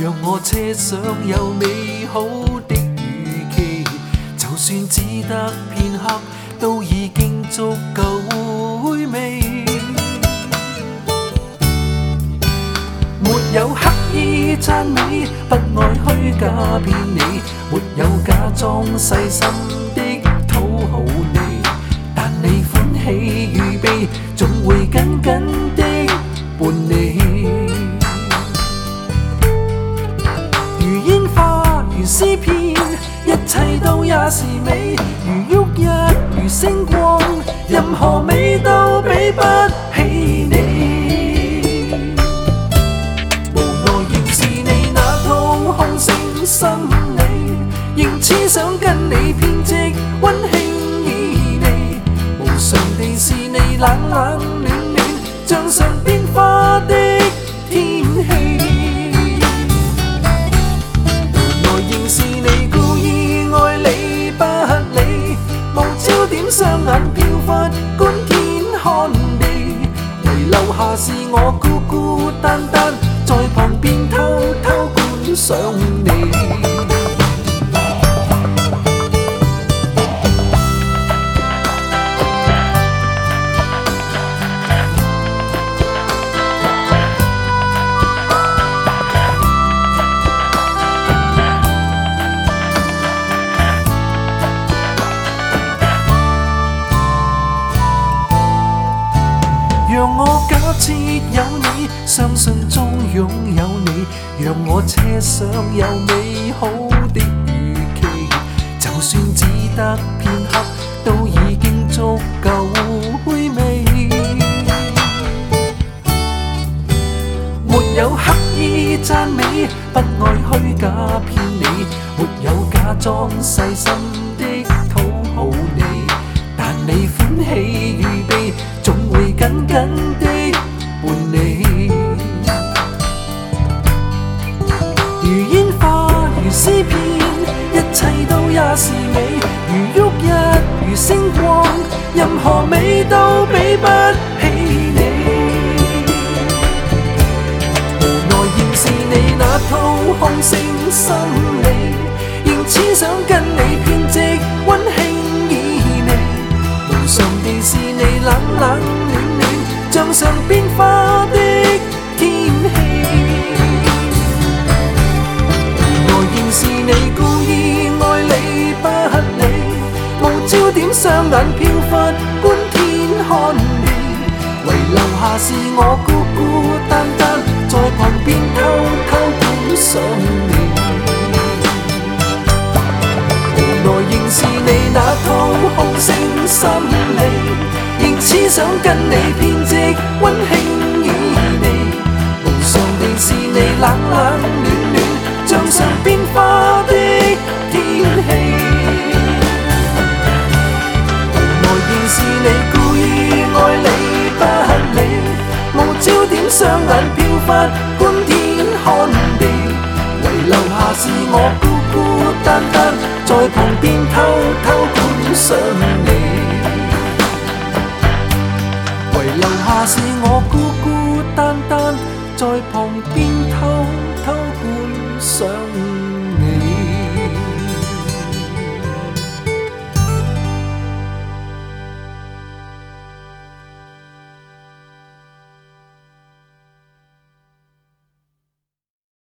让我奢想有美好的預期，就算只得片刻，都已經足夠回味。沒有刻意讚美，不愛虛假騙你，沒有假裝細心的討好你，但你歡喜預備，總會緊緊的伴你。如煙花，如詩篇，一切都也是美，如旭日，如星光，任何美都比不起你。心理仍痴想跟你編織溫馨旖旎，無常地是你冷冷暖暖，像常變化的天氣。原來仍是你故意愛理不理，無焦點雙眼飄忽觀天看地，遺留下是我孤孤單單在旁邊偷偷觀賞你。讓我假設有你，相信終擁有你，讓我奢想有美好的預期，就算只得片刻，都已經足夠回味。沒有刻意讚美，不愛虛假騙你，沒有假裝細心的討好你，但你歡喜預備，總會緊緊的伴你。如煙花，如詩篇，一切都也是美，如旭日，如星光，任何美都比不起你。無奈仍是你那套空性心理，仍痴想跟你編織溫馨旖旎，無常地是你冷冷暖暖，像常變化的天氣。原來仍是你故意愛理不理，無焦點雙眼飄忽觀天看地，遺留下是我孤孤單單在旁邊偷偷觀賞你。無奈仍是你那套空性心理，仍痴想跟你編織溫馨旖旎，無常地是你冷冷暖暖，像常變化的天氣。無奈仍是你故意愛理不理，無焦點雙眼飄忽觀天看地，遺留下是我孤孤單單在旁邊偷偷觀賞你。遺留下是我孤孤單單在旁邊偷